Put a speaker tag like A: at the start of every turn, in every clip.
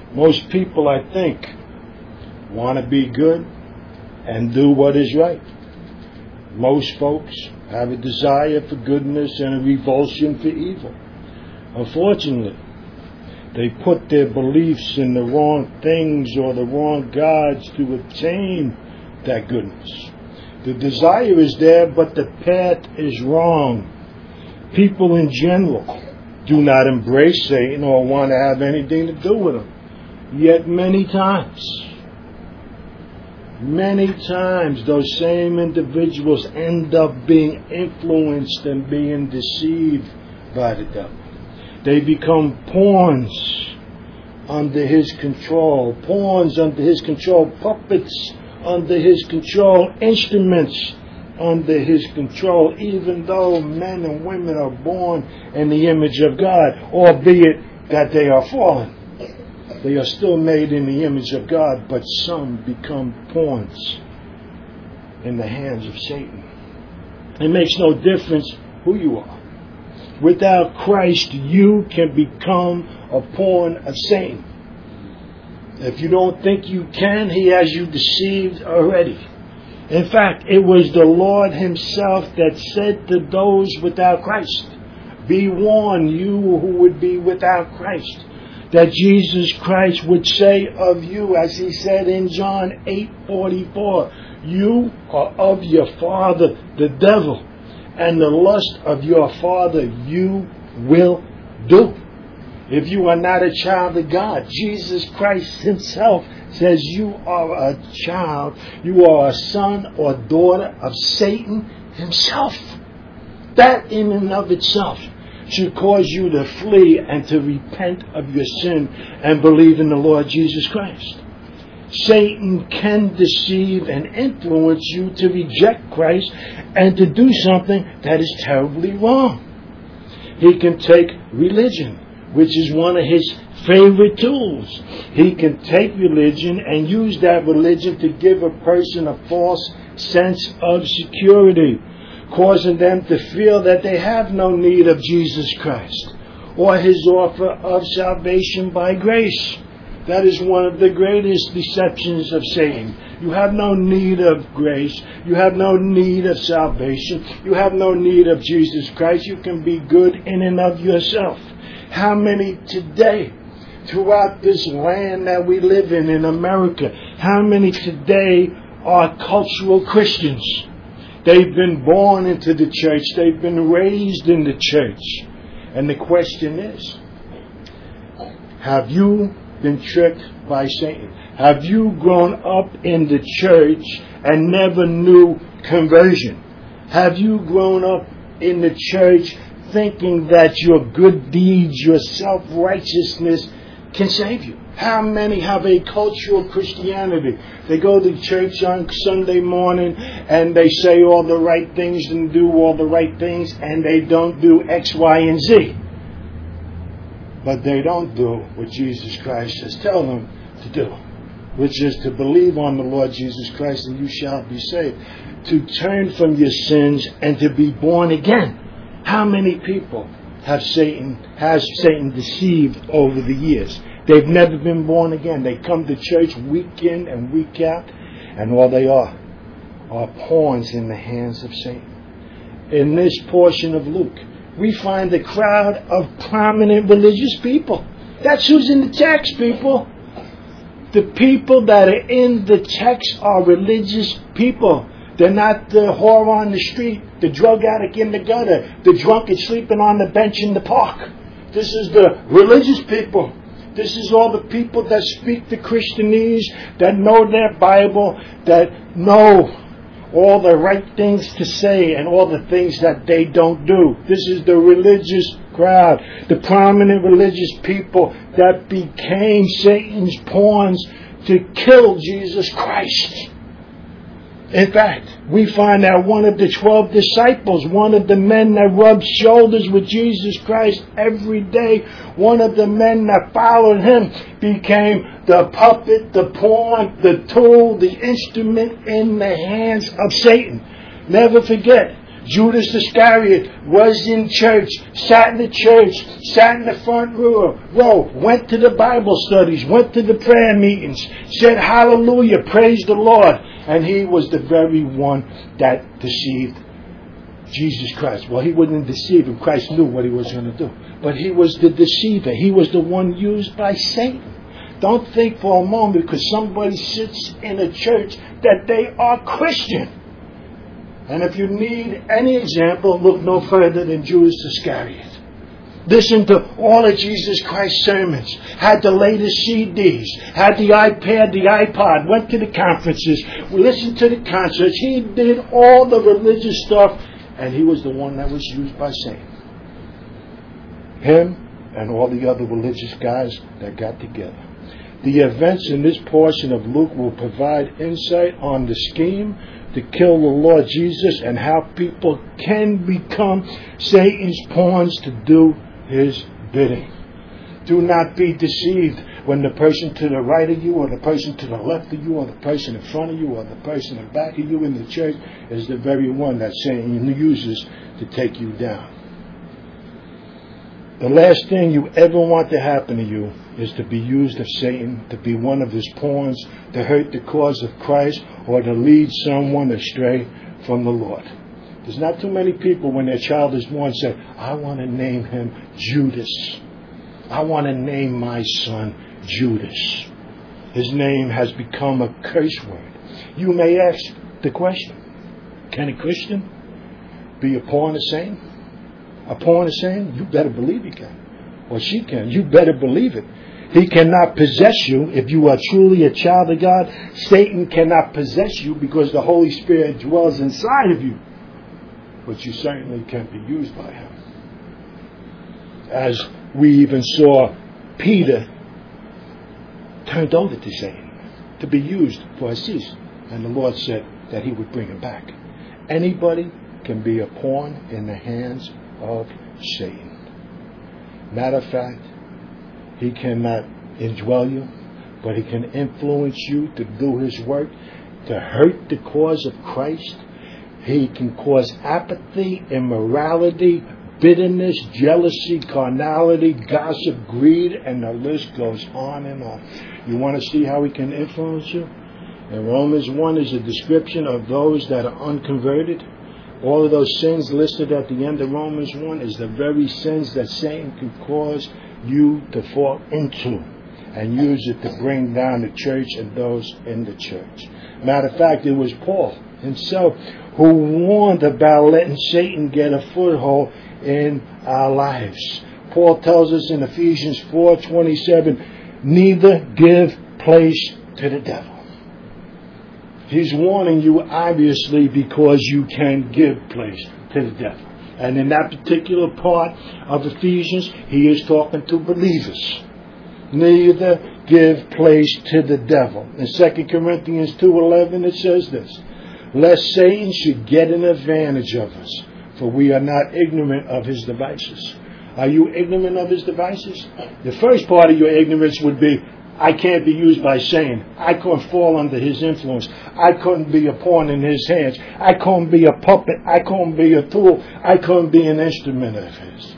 A: Most people, I think, want to be good and do what is right. Most folks have a desire for goodness and a revulsion for evil. Unfortunately, they put their beliefs in the wrong things or the wrong gods to obtain that goodness. The desire is there, but the path is wrong. People in general do not embrace Satan or want to have anything to do with him. Yet many times, those same individuals end up being influenced and being deceived by the devil. They become pawns under his control, puppets under his control, instruments under his control, even though men and women are born in the image of God, albeit that they are fallen. They are still made in the image of God, but some become pawns in the hands of Satan. It makes no difference who you are. Without Christ, you can become a pawn of Satan. If you don't think you can, he has you deceived already. In fact, it was the Lord himself that said to those without Christ, "Be warned, you who would be without Christ," that Jesus Christ would say of you, as he said in John 8:44, "You are of your father, the devil, and the lust of your father you will do." If you are not a child of God, Jesus Christ himself says you are a child, you are a son or daughter of Satan himself. That in and of itself should cause you to flee and to repent of your sin and believe in the Lord Jesus Christ. Satan can deceive and influence you to reject Christ and to do something that is terribly wrong. He can take religion, which is one of his favorite tools. He can take religion and use that religion to give a person a false sense of security, causing them to feel that they have no need of Jesus Christ or his offer of salvation by grace. That is one of the greatest deceptions of Satan. You have no need of grace. You have no need of salvation. You have no need of Jesus Christ. You can be good in and of yourself. How many today, throughout this land that we live in America, how many today are cultural Christians? They've been born into the church. They've been raised in the church. And the question is, have you been tricked by Satan? Have you grown up in the church and never knew conversion? Have you grown up in the church thinking that your good deeds, your self-righteousness can save you? How many have a cultural Christianity? They go to church on Sunday morning and they say all the right things and do all the right things, and they don't do X, Y, and Z. But they don't do what Jesus Christ has told them to do, which is to believe on the Lord Jesus Christ and you shall be saved. To turn from your sins and to be born again. How many people has Satan deceived over the years? They've never been born again. They come to church week in and week out, and all they are pawns in the hands of Satan. In this portion of Luke, we find a crowd of prominent religious people. That's who's in the text, people. The people that are in the text are religious people. They're not the whore on the street, the drug addict in the gutter, the drunkard sleeping on the bench in the park. This is the religious people. This is all the people that speak the Christianese, that know their Bible, that know all the right things to say and all the things that they don't do. This is the religious crowd, the prominent religious people that became Satan's pawns to kill Jesus Christ. In fact, we find that one of the 12 disciples, one of the men that rubbed shoulders with Jesus Christ every day, one of the men that followed him, became the puppet, the pawn, the tool, the instrument in the hands of Satan. Never forget, Judas Iscariot was in church, sat in the church, sat in the front row, went to the Bible studies, went to the prayer meetings, said hallelujah, praise the Lord. And he was the very one that deceived Jesus Christ. Well, he wouldn't deceive him. Christ knew what he was going to do. But he was the deceiver. He was the one used by Satan. Don't think for a moment because somebody sits in a church that they are Christian. And if you need any example, look no further than Judas Iscariot. Listen to all of Jesus Christ's sermons. Had the latest CDs. Had the iPad, the iPod. Went to the conferences. Listened to the concerts. He did all the religious stuff. And he was the one that was used by Satan. Him and all the other religious guys that got together. The events in this portion of Luke will provide insight on the scheme to kill the Lord Jesus and how people can become Satan's pawns to do his bidding. Do not be deceived when the person to the right of you or the person to the left of you or the person in front of you or the person in back of you in the church is the very one that Satan uses to take you down. The last thing you ever want to happen to you is to be used of Satan, to be one of his pawns, to hurt the cause of Christ, or to lead someone astray from the Lord. There's not too many people when their child is born say, I want to name him Judas. I want to name my son Judas. His name has become a curse word. You may ask the question, can a Christian be a pawn of Satan? A pawn of Satan? You better believe he can. Or she can. You better believe it. He cannot possess you if you are truly a child of God. Satan cannot possess you because the Holy Spirit dwells inside of you. But you certainly can be used by him. As we even saw Peter turned over to Satan to be used for a season. And the Lord said that he would bring him back. Anybody can be a pawn in the hands of Satan. Matter of fact, he cannot indwell you, but he can influence you to do his work, to hurt the cause of Christ. He can cause apathy, immorality, bitterness, jealousy, carnality, gossip, greed, and the list goes on and on. You want to see how he can influence you? In Romans 1 is a description of those that are unconverted. All of those sins listed at the end of Romans 1 is the very sins that Satan can cause you to fall into and use it to bring down the church and those in the church. Matter of fact, it was Paul himself who warned about letting Satan get a foothold in our lives. Paul tells us in Ephesians 4:27, neither give place to the devil. He's warning you obviously because you can give place to the devil. And in that particular part of Ephesians, he is talking to believers. Neither give place to the devil. In 2 Corinthians 2:11 it says this, lest Satan should get an advantage of us, for we are not ignorant of his devices. Are you ignorant of his devices? The first part of your ignorance would be, I can't be used by Satan. I couldn't fall under his influence. I couldn't be a pawn in his hands. I couldn't be a puppet. I couldn't be a tool. I couldn't be an instrument of his.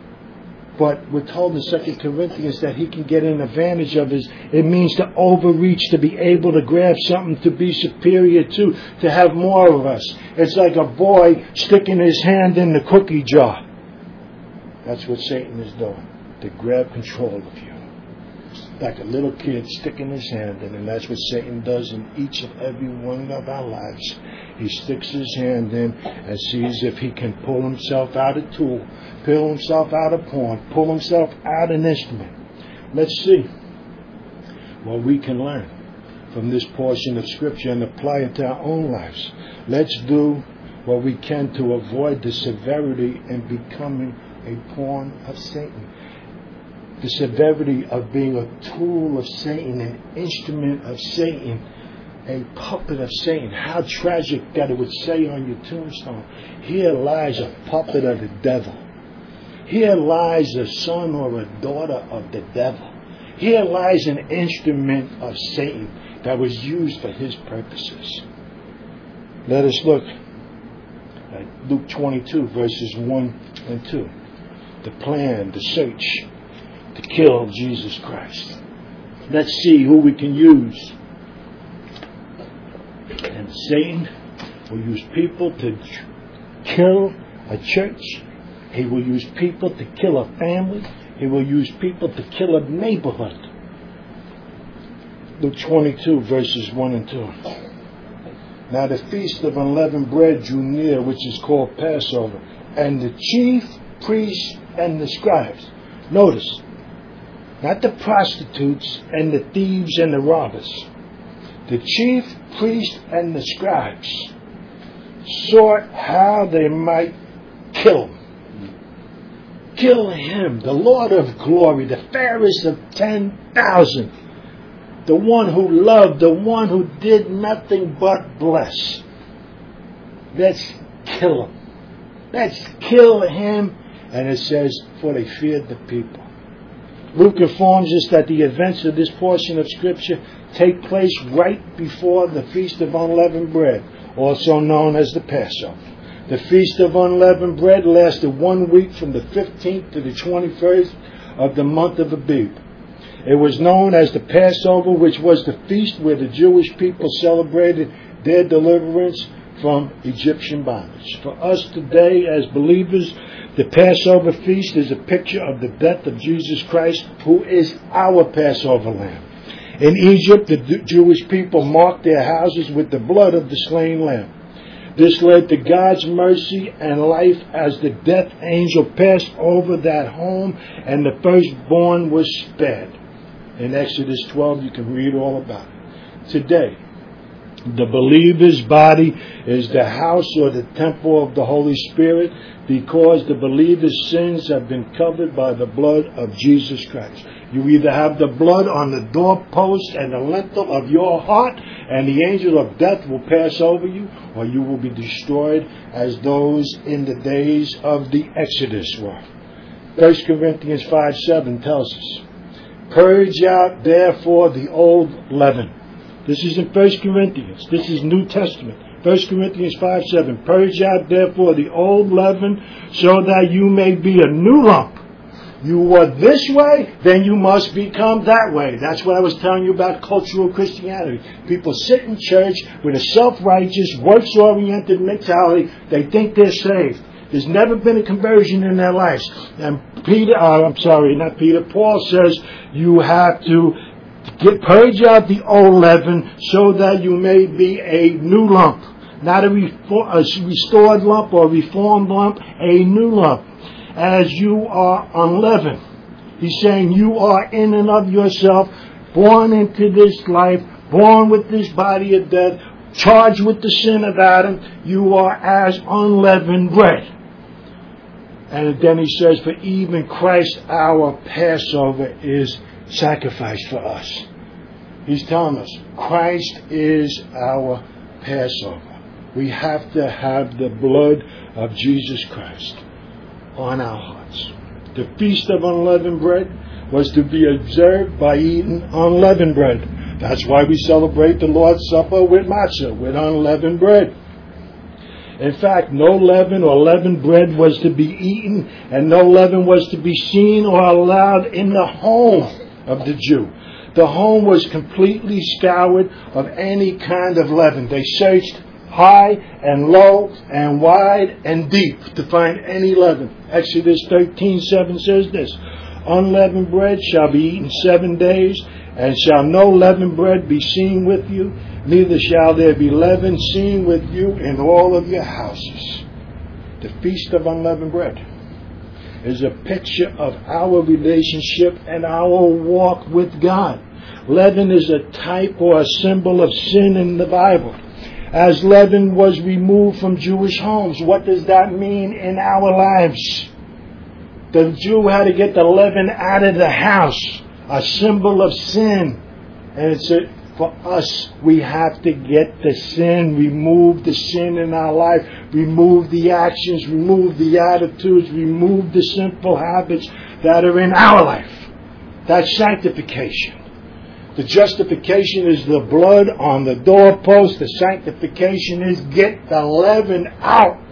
A: But we're told in 2 Corinthians that he can get an advantage of his. It means to overreach, to be able to grab something, to be superior to have more of us. It's like a boy sticking his hand in the cookie jar. That's what Satan is doing, to grab control of you. Like a little kid sticking his hand in, and that's what Satan does in each and every one of our lives. He sticks his hand in and sees if he can pull himself out a tool, pull himself out a pawn, pull himself out an instrument. Let's see what we can learn from this portion of Scripture and apply it to our own lives. Let's do what we can to avoid the severity in becoming a pawn of Satan. The severity of being a tool of Satan, an instrument of Satan, a puppet of Satan. How tragic that it would say on your tombstone, here lies a puppet of the devil. Here lies a son or a daughter of the devil. Here lies an instrument of Satan that was used for his purposes. Let us look Luke 22, verses 1 and 2. The plan, the search to kill Jesus Christ. Let's see who we can use. And Satan will use people to kill a church. He will use people to kill a family. He will use people to kill a neighborhood. Luke 22, verses 1 and 2. Now the feast of unleavened bread drew near, which is called Passover, and the chief priests and the scribes. Notice, not the prostitutes and the thieves and the robbers. The chief priests and the scribes sought how they might kill him. Kill him, the Lord of glory, the fairest of 10,000. The one who loved, the one who did nothing but bless. Let's kill him. Let's kill him. And it says, for they feared the people. Luke informs us that the events of this portion of Scripture take place right before the Feast of Unleavened Bread, also known as the Passover. The Feast of Unleavened Bread lasted 1 week from the 15th to the 21st of the month of Abib. It was known as the Passover, which was the feast where the Jewish people celebrated their deliverance from Egyptian bondage. For us today as believers, the Passover feast is a picture of the death of Jesus Christ, who is our Passover lamb. In Egypt, the Jewish people marked their houses with the blood of the slain lamb. This led to God's mercy and life as the death angel passed over that home and the firstborn was spared. In Exodus 12, you can read all about it. Today, the believer's body is the house or the temple of the Holy Spirit because the believer's sins have been covered by the blood of Jesus Christ. You either have the blood on the doorpost and the lintel of your heart, and the angel of death will pass over you, or you will be destroyed as those in the days of the Exodus were. 1 Corinthians 5:7 tells us, purge out therefore the old leaven. This is in 1 Corinthians. This is New Testament. 1 Corinthians 5:7. Purge out therefore the old leaven so that you may be a new lump. You were this way, then you must become that way. That's what I was telling you about cultural Christianity. People sit in church with a self-righteous, works-oriented mentality. They think they're saved. There's never been a conversion in their lives. And Paul says you have to purge out the old leaven so that you may be a new lump. Not a restored lump or reformed lump, a new lump. As you are unleavened. He's saying you are in and of yourself, born into this life, born with this body of death, charged with the sin of Adam. You are as unleavened bread. And then he says, for even Christ our Passover is sacrificed for us. He's telling us, Christ is our Passover. We have to have the blood of Jesus Christ on our hearts. The Feast of Unleavened Bread was to be observed by eating unleavened bread. That's why we celebrate the Lord's Supper with matzah, with unleavened bread. In fact, no leaven or leavened bread was to be eaten, and no leaven was to be seen or allowed in the home of the Jew. The home was completely scoured of any kind of leaven. They searched high and low and wide and deep to find any leaven. Exodus 13:7 says this, unleavened bread shall be eaten 7 days, and shall no leavened bread be seen with you, neither shall there be leaven seen with you in all of your houses. The Feast of Unleavened Bread is a picture of our relationship and our walk with God. Leaven is a type or a symbol of sin in the Bible. As leaven was removed from Jewish homes, what does that mean in our lives? The Jew had to get the leaven out of the house, a symbol of sin. And it's for us, we have to get the sin, remove the sin in our life, remove the actions, remove the attitudes, remove the sinful habits that are in our life. That's sanctification. The justification is the blood on the doorpost. The sanctification is get the leaven out.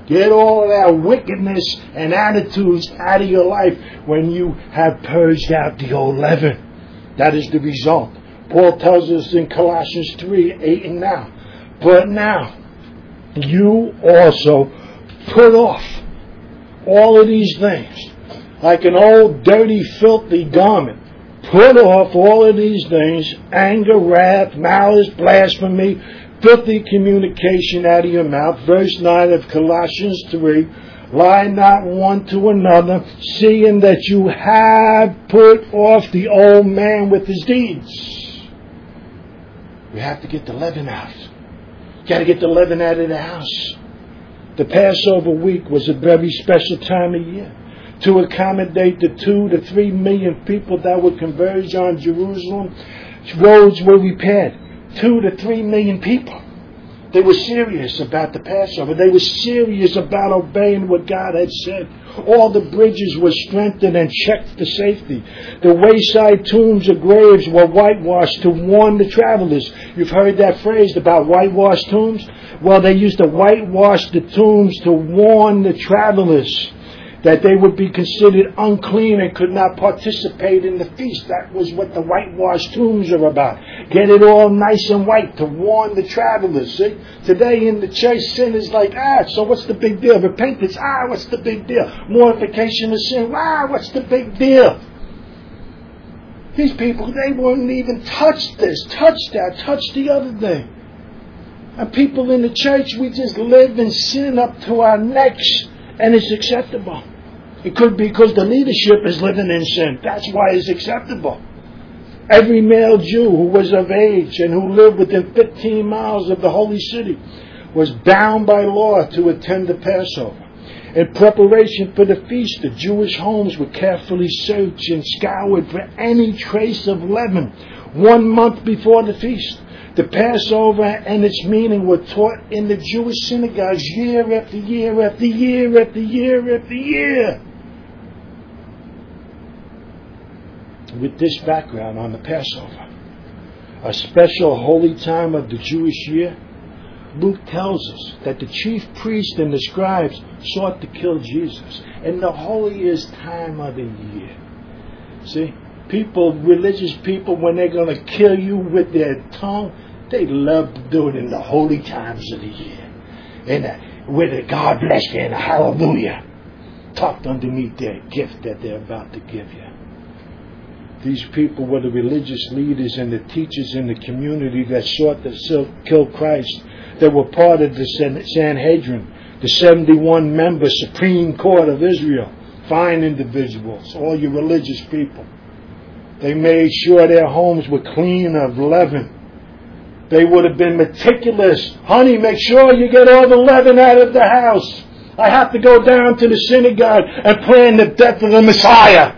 A: Get all of that wickedness and attitudes out of your life when you have purged out the old leaven. That is the result. Paul tells us in Colossians 3:8 and 9. But now, you also put off all of these things. Like an old, dirty, filthy garment. Put off all of these things: anger, wrath, malice, blasphemy, filthy communication out of your mouth. Verse 9 of Colossians 3. Lie not one to another, seeing that you have put off the old man with his deeds. We have to get the leaven out. Got to get the leaven out of the house. The Passover week was a very special time of year to accommodate the 2 to 3 million people that would converge on Jerusalem. Roads were repaired. 2 to 3 million people. They were serious about the Passover. They were serious about obeying what God had said. All the bridges were strengthened and checked for safety. The wayside tombs or graves were whitewashed to warn the travelers. You've heard that phrase about whitewashed tombs? Well, they used to whitewash the tombs to warn the travelers that they would be considered unclean and could not participate in the feast. That was what the whitewashed tombs are about. Get it all nice and white to warn the travelers. See? Today in the church, sin is like, so what's the big deal? Repentance, what's the big deal? Mortification of sin, what's the big deal? These people, they wouldn't even touch this, touch that, touch the other thing. And people in the church, we just live in sin up to our necks. And it's acceptable. It could be because the leadership is living in sin. That's why it's acceptable. Every male Jew who was of age and who lived within 15 miles of the holy city was bound by law to attend the Passover. In preparation for the feast, the Jewish homes were carefully searched and scoured for any trace of leaven 1 month before the feast. The Passover and its meaning were taught in the Jewish synagogues year after year after year after year after year. With this background on the Passover, a special holy time of the Jewish year, Luke tells us that the chief priests and the scribes sought to kill Jesus in the holiest time of the year. See, religious people, when they're going to kill you with their tongue, they love to do it in the holy times of the year. With a God bless you and a hallelujah tucked underneath their gift that they're about to give you. These people were the religious leaders and the teachers in the community that sought to kill Christ. They were part of the Sanhedrin, the 71-member Supreme Court of Israel. Fine individuals, all you religious people. They made sure their homes were clean of leaven. They would have been meticulous. Honey, make sure you get all the leaven out of the house. I have to go down to the synagogue and plan the death of the Messiah.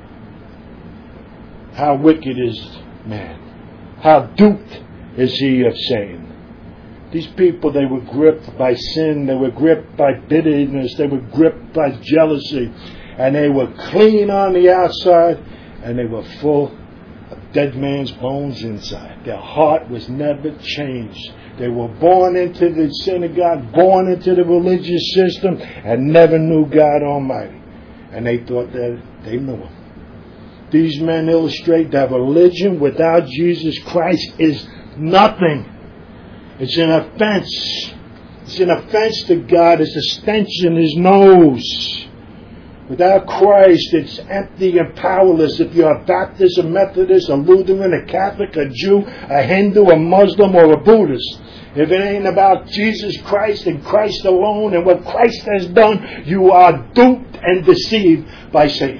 A: How wicked is man? How duped is he of Satan? These people, they were gripped by sin. They were gripped by bitterness. They were gripped by jealousy. And they were clean on the outside. And they were full of dead man's bones inside. Their heart was never changed. They were born into the synagogue, born into the religious system, and never knew God Almighty. And they thought that they knew Him. These men illustrate that religion without Jesus Christ is nothing. It's an offense. It's an offense to God. It's a stench in His nose. Without Christ, it's empty and powerless. If you're a Baptist, a Methodist, a Lutheran, a Catholic, a Jew, a Hindu, a Muslim, or a Buddhist, if it ain't about Jesus Christ and Christ alone and what Christ has done, you are duped and deceived by Satan.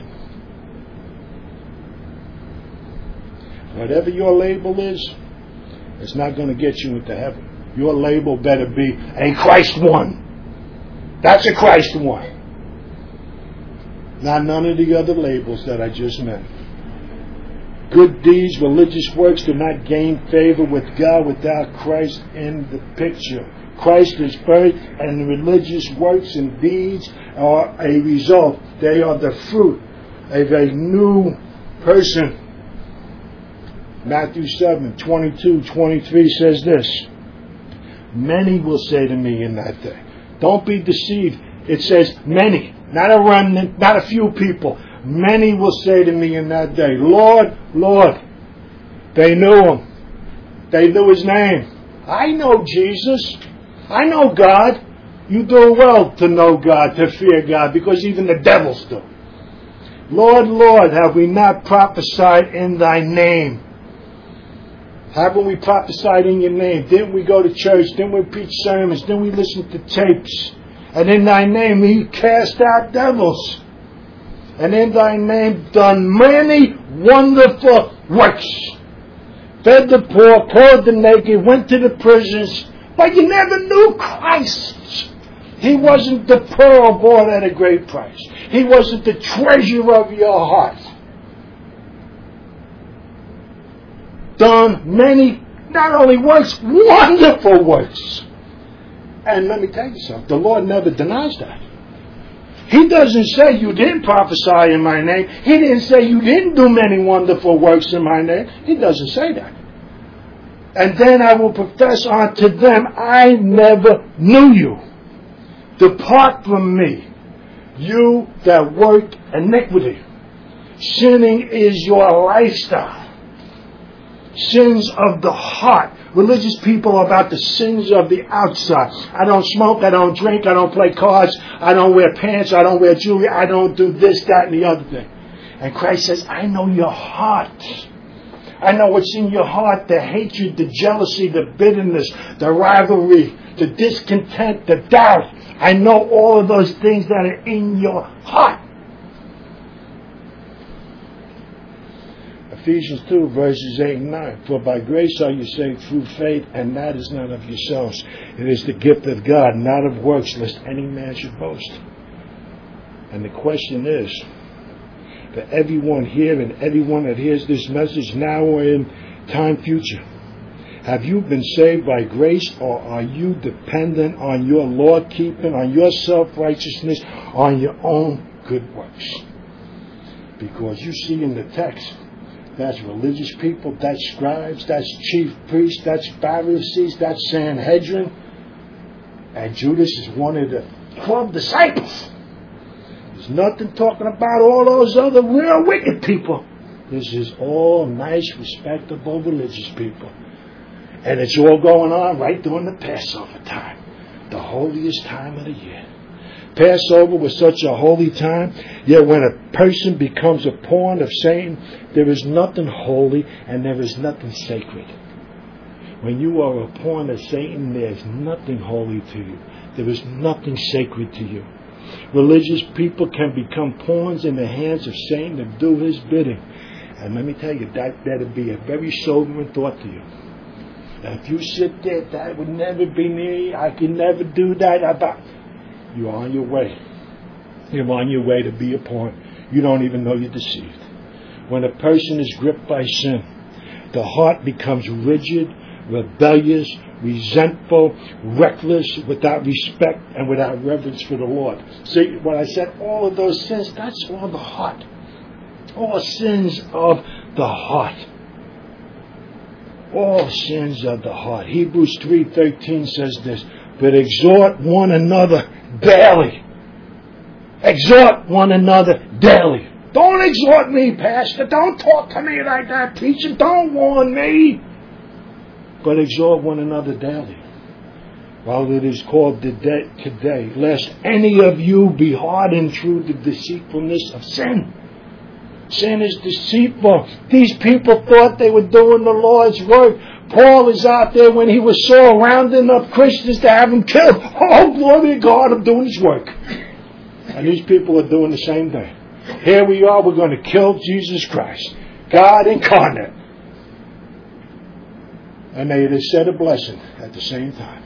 A: Whatever your label is, it's not going to get you into heaven. Your label better be a Christ one. That's a Christ one. Not none of the other labels that I just mentioned. Good deeds, religious works do not gain favor with God without Christ in the picture. Christ is first, and the religious works and deeds are a result. They are the fruit of a new person. Matthew 7:22-23 says this. Many will say to me in that day, Don't be deceived. It says many, not a remnant, not a few people. Many will say to me in that day, Lord, Lord. They knew him. They knew his name. I know Jesus. I know God. You do well to know God, to fear God, because even the devils do. Lord, Lord, have we not prophesied in thy name? Haven't we prophesied in your name? Didn't we go to church? Didn't we preach sermons? Didn't we listen to tapes? And in thy name we cast out devils. And in thy name done many wonderful works. Fed the poor, clothed the naked, went to the prisons. But you never knew Christ. He wasn't the pearl bought at a great price. He wasn't the treasure of your heart. Done many, not only works, wonderful works. And let me tell you something, the Lord never denies that. He doesn't say you didn't prophesy in my name. He didn't say you didn't do many wonderful works in my name. He doesn't say that. And then I will profess unto them, I never knew you. Depart from me, you that work iniquity. Sinning is your lifestyle. Sins of the heart. Religious people are about the sins of the outside. I don't smoke, I don't drink, I don't play cards, I don't wear pants, I don't wear jewelry, I don't do this, that, and the other thing. And Christ says, I know your heart. I know what's in your heart, the hatred, the jealousy, the bitterness, the rivalry, the discontent, the doubt. I know all of those things that are in your heart. Ephesians 2, verses 8 and 9. For by grace are you saved through faith, and that is not of yourselves. It is the gift of God, not of works, lest any man should boast. And the question is, for everyone here and everyone that hears this message now or in time future, have you been saved by grace, or are you dependent on your law-keeping, on your self-righteousness, on your own good works? Because you see in the text, that's religious people, that's scribes, that's chief priests, that's Pharisees, that's Sanhedrin. And Judas is one of the 12 disciples. There's nothing talking about all those other real wicked people. This is all nice, respectable religious people. And it's all going on right during the Passover time, the holiest time of the year. Passover was such a holy time, yet when a person becomes a pawn of Satan, there is nothing holy and there is nothing sacred. When you are a pawn of Satan, there's nothing holy to you. There is nothing sacred to you. Religious people can become pawns in the hands of Satan and do his bidding. And let me tell you, that'd be a very sobering thought to you. And if you sit there, that would never be me, I can never do that. You're on your way. You're on your way to be a pawn. You don't even know you're deceived. When a person is gripped by sin, the heart becomes rigid, rebellious, resentful, reckless, without respect and without reverence for the Lord. See, when I said all of those sins, that's all the heart. All sins of the heart. All sins of the heart. Hebrews 3:13 says this, but exhort one another daily. Exhort one another daily. Don't exhort me, Pastor. Don't talk to me like that, teacher. Don't warn me. But exhort one another daily, while it is called today, lest any of you be hardened through the deceitfulness of sin. Sin is deceitful. These people thought they were doing the Lord's work. Paul is out there when he was Saul, rounding up Christians to have them killed. Oh, glory to God, I'm doing his work. And these people are doing the same thing. Here we are, we're going to kill Jesus Christ, God incarnate. And they said a blessing at the same time.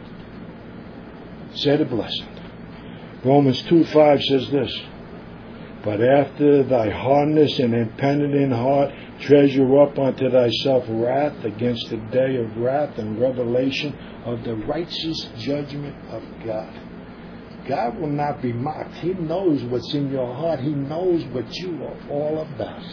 A: Said a blessing. Romans 2:5 says this, but after thy hardness and impenitent heart, treasure up unto thyself wrath against the day of wrath and revelation of the righteous judgment of God. God will not be mocked. He knows what's in your heart. He knows what you are all about.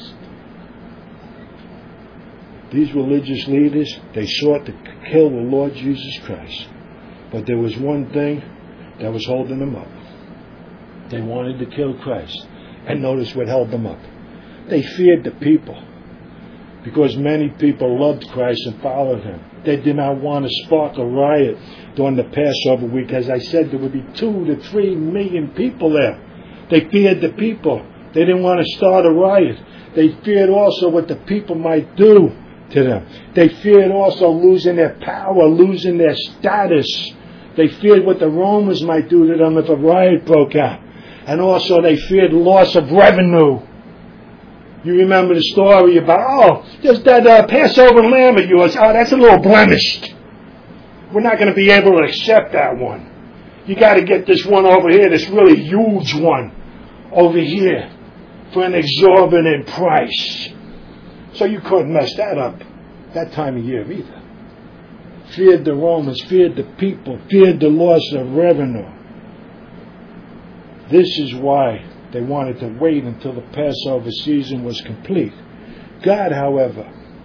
A: These religious leaders, they sought to kill the Lord Jesus Christ. But there was one thing that was holding them up. They wanted to kill Christ. And notice what held them up. They feared the people, because many people loved Christ and followed him. They did not want to spark a riot during the Passover week. As I said, there would be 2 to 3 million people there. They feared the people. They didn't want to start a riot. They feared also what the people might do to them. They feared also losing their power, losing their status. They feared what the Romans might do to them if a riot broke out. And also they feared loss of revenue. You remember the story about, there's that Passover lamb of yours. Oh, that's a little blemished. We're not going to be able to accept that one. You got to get this one over here, this really huge one over here for an exorbitant price. So you couldn't mess that up that time of year either. Feared the Romans, feared the people, feared the loss of revenue. This is why they wanted to wait until the Passover season was complete. God, however,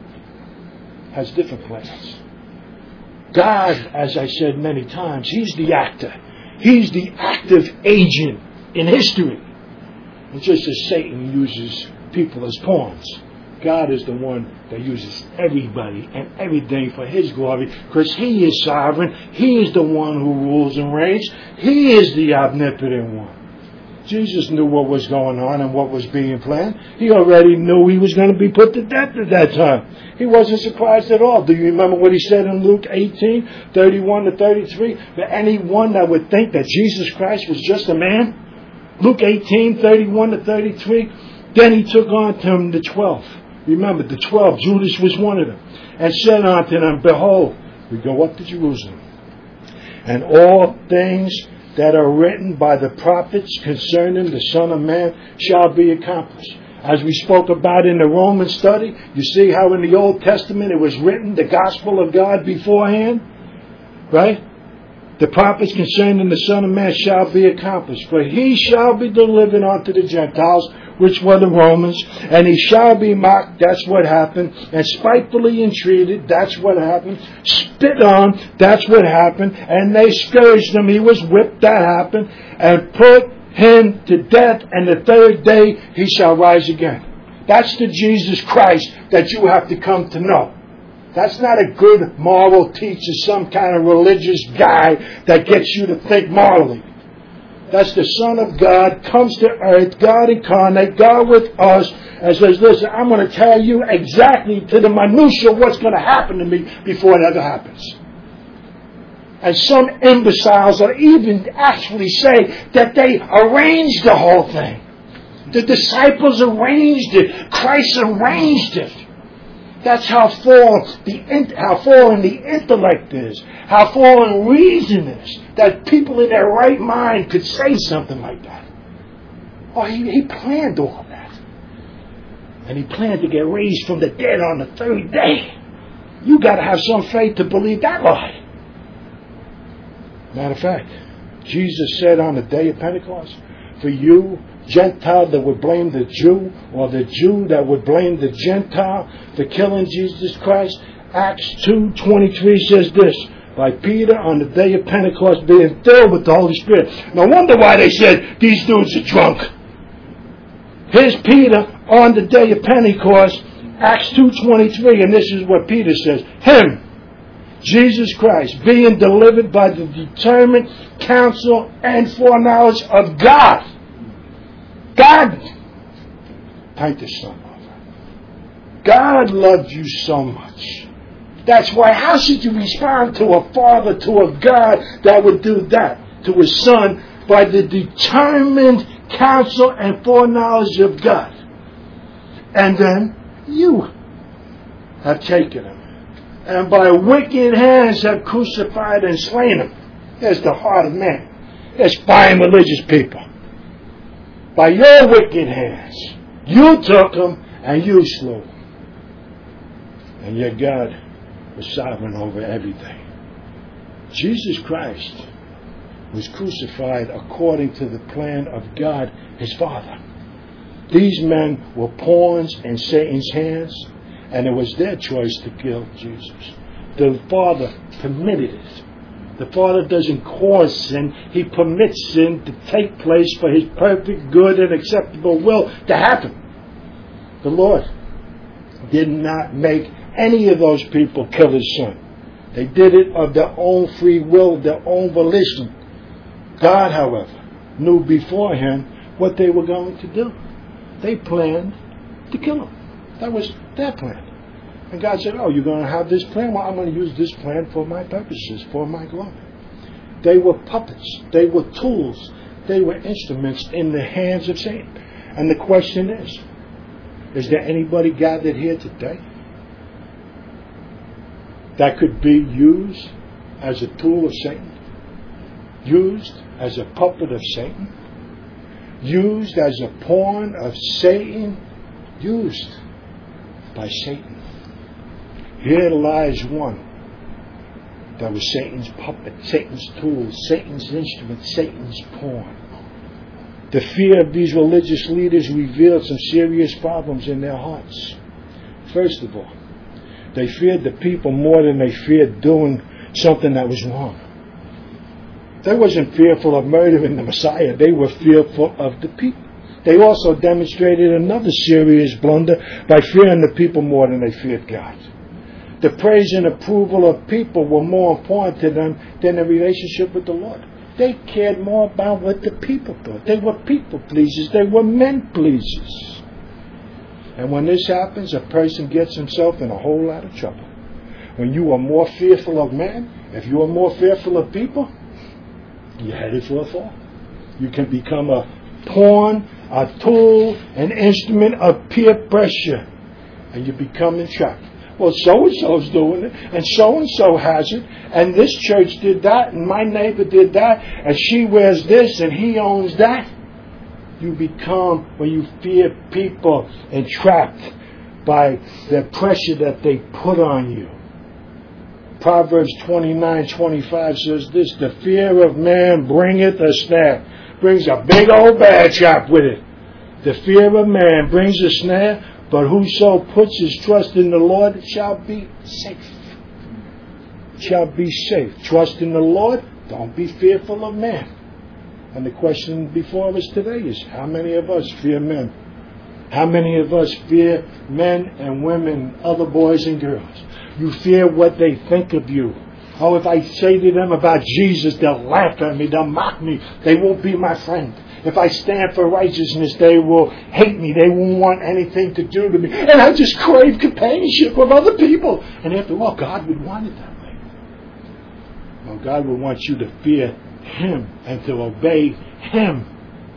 A: has different plans. God, as I said many times, He's the actor. He's the active agent in history. And just as Satan uses people as pawns, God is the one that uses everybody and everything for His glory, because He is sovereign. He is the one who rules and reigns. He is the omnipotent one. Jesus knew what was going on and what was being planned. He already knew He was going to be put to death at that time. He wasn't surprised at all. Do you remember what He said in Luke 18, 31 to 33? For anyone that would think that Jesus Christ was just a man? Luke 18, 31 to 33. Then He took on to Him the 12. Remember, the 12, Judas was one of them. And said unto them, Behold, we go up to Jerusalem, and all things that are written by the prophets concerning the Son of Man shall be accomplished. As we spoke about in the Roman study, you see how in the Old Testament it was written, the gospel of God beforehand, right? The prophets concerning the Son of Man shall be accomplished. For He shall be delivered unto the Gentiles, which were the Romans, and He shall be mocked, that's what happened, and spitefully entreated, that's what happened, spit on, that's what happened, and they scourged Him, He was whipped, that happened, and put Him to death, and the third day He shall rise again. That's the Jesus Christ that you have to come to know. That's not a good moral teacher, some kind of religious guy that gets you to think morally. That's the Son of God, comes to earth, God incarnate, God with us, and says, listen, I'm going to tell you exactly to the minutiae what's going to happen to me before it ever happens. And some imbeciles will even actually say that they arranged the whole thing. The disciples arranged it. Christ arranged it. That's how fallen the intellect is, how fallen reason is, that people in their right mind could say something like that. Oh, he planned all that. And He planned to get raised from the dead on the third day. You got to have some faith to believe that lie. Matter of fact, Jesus said on the day of Pentecost, for you, Gentile that would blame the Jew, or the Jew that would blame the Gentile for killing Jesus Christ, Acts 2:23 says this, by Peter on the day of Pentecost being filled with the Holy Spirit. No wonder why they said these dudes are drunk. Here's Peter on the day of Pentecost, Acts 2:23, and this is what Peter says. Him, Jesus Christ, being delivered by the determined counsel and foreknowledge of God. God, Titus son over. God loved you so much. That's why, how should you respond to a father, to a God that would do that to His Son by the determined counsel and foreknowledge of God? And then you have taken Him, and by wicked hands have crucified and slain Him. There's the heart of man. There's fine religious people. By your wicked hands, you took Him and you slew Him. And yet God was sovereign over everything. Jesus Christ was crucified according to the plan of God, His Father. These men were pawns in Satan's hands, and it was their choice to kill Jesus. The Father permitted it. The Father doesn't cause sin. He permits sin to take place for His perfect, good, and acceptable will to happen. The Lord did not make any of those people kill His Son. They did it of their own free will, their own volition. God, however, knew beforehand what they were going to do. They planned to kill Him. That was their plan. And God said, oh, you're going to have this plan? Well, I'm going to use this plan for my purposes, for my glory. They were puppets. They were tools. They were instruments in the hands of Satan. And the question is there anybody gathered here today that could be used as a tool of Satan? Used as a puppet of Satan? Used as a pawn of Satan? Used by Satan. Here lies one that was Satan's puppet, Satan's tool, Satan's instrument, Satan's pawn. The fear of these religious leaders revealed some serious problems in their hearts. First of all, they feared the people more than they feared doing something that was wrong. They wasn't fearful of murdering the Messiah. They were fearful of the people. They also demonstrated another serious blunder by fearing the people more than they feared God. The praise and approval of people were more important to them than the relationship with the Lord. They cared more about what the people thought. They were people pleasers. They were men pleasers. And when this happens, a person gets himself in a whole lot of trouble. When you are more fearful of man, if you are more fearful of people, you're headed for a fall. You can become a pawn, a tool, an instrument of peer pressure, and you become entrapped. Well, so-and-so's doing it, and so-and-so has it, and this church did that, and my neighbor did that, and she wears this, and he owns that. You become, when you fear people, entrapped by the pressure that they put on you. Proverbs 29:25 says this, the fear of man bringeth a snare. Brings a big old bad trap with it. The fear of man brings a snare, but whoso puts his trust in the Lord shall be safe. Shall be safe. Trust in the Lord. Don't be fearful of man. And the question before us today is, how many of us fear men? How many of us fear men and women, other boys and girls? You fear what they think of you. Oh, if I say to them about Jesus, they'll laugh at me, they'll mock me, they won't be my friend. If I stand for righteousness, they will hate me. They won't want anything to do to me. And I just crave companionship with other people. And after all, God would want it that way. Well, God would want you to fear Him and to obey Him.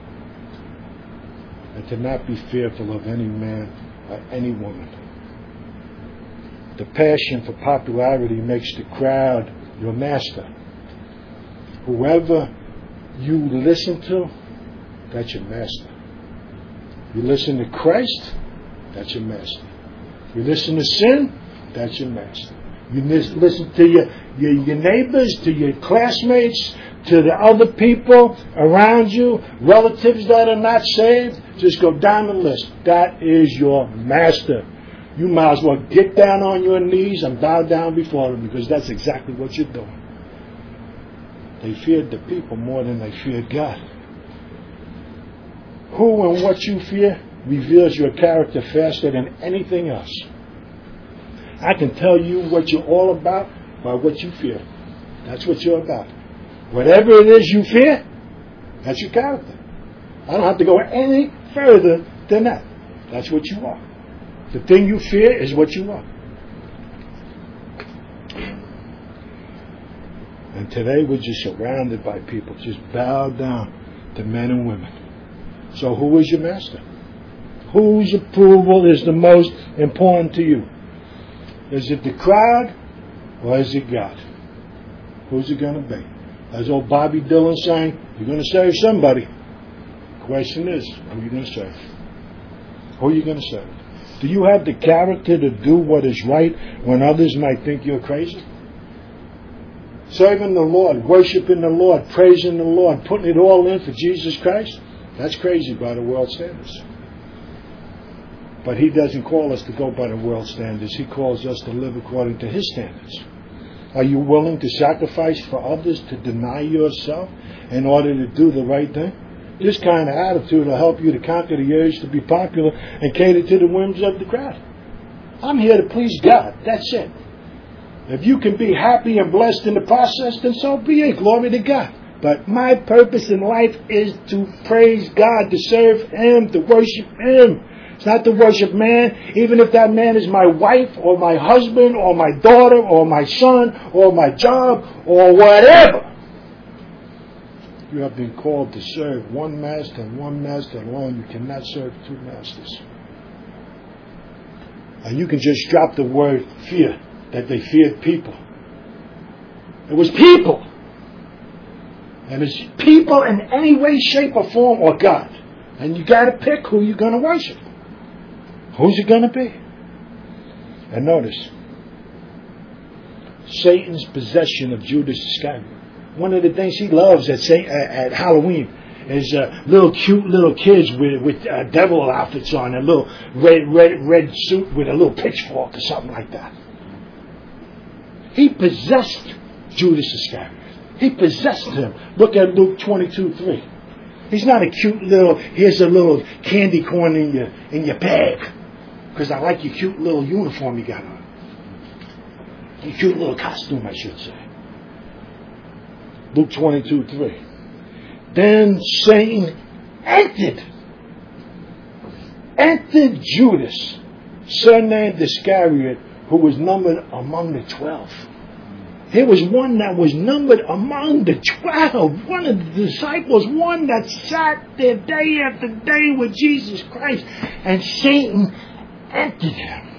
A: And to not be fearful of any man or any woman. The passion for popularity makes the crowd your master. Whoever you listen to, that's your master. You listen to Christ, that's your master. You listen to sin, that's your master. You listen to your neighbors, to your classmates, to the other people around you, relatives that are not saved. Just go down the list. That is your master. You might as well get down on your knees and bow down before them, because that's exactly what you're doing. They feared the people more than they feared God. Who and what you fear reveals your character faster than anything else. I can tell you what you're all about by what you fear. That's what you're about. Whatever it is you fear, that's your character. I don't have to go any further than that. That's what you are. The thing you fear is what you are. And today we're just surrounded by people just bowed down to men and women. So who is your master? Whose approval is the most important to you? Is it the crowd or is it God? Who's it going to be? As old Bobby Dylan sang, you're going to serve somebody. The question is, who are you going to serve? Who are you going to serve? Do you have the character to do what is right when others might think you're crazy? Serving the Lord, worshiping the Lord, praising the Lord, putting it all in for Jesus Christ, that's crazy by the world standards. But He doesn't call us to go by the world standards. He calls us to live according to His standards. Are you willing to sacrifice for others, to deny yourself in order to do the right thing? This kind of attitude will help you to conquer the urge to be popular and cater to the whims of the crowd. I'm here to please God. That's it. If you can be happy and blessed in the process, then so be it. Glory to God. But my purpose in life is to praise God, to serve Him, to worship Him. It's not to worship man, even if that man is my wife or my husband or my daughter or my son or my job or whatever. You have been called to serve one master and one master alone. You cannot serve two masters. And you can just drop the word fear, that they feared people. It was people. And it's people in any way, shape, or form, or God. And you got to pick who you're going to worship. Who's it going to be? And notice, Satan's possession of Judas Iscariot. One of the things he loves at Halloween is cute little kids with devil outfits on, a little red suit with a little pitchfork or something like that. He possessed Judas Iscariot. He possessed him. Look at Luke 22:3. He's not a cute little, here's a little candy corn in your bag, because I like your cute little uniform you got on. Your cute little costume, I should say. Luke 22:3. Then Satan entered Judas, surnamed Iscariot, who was numbered among the 12. There was one that was numbered among the 12. One of the disciples, one that sat there day after day with Jesus Christ. And Satan entered him.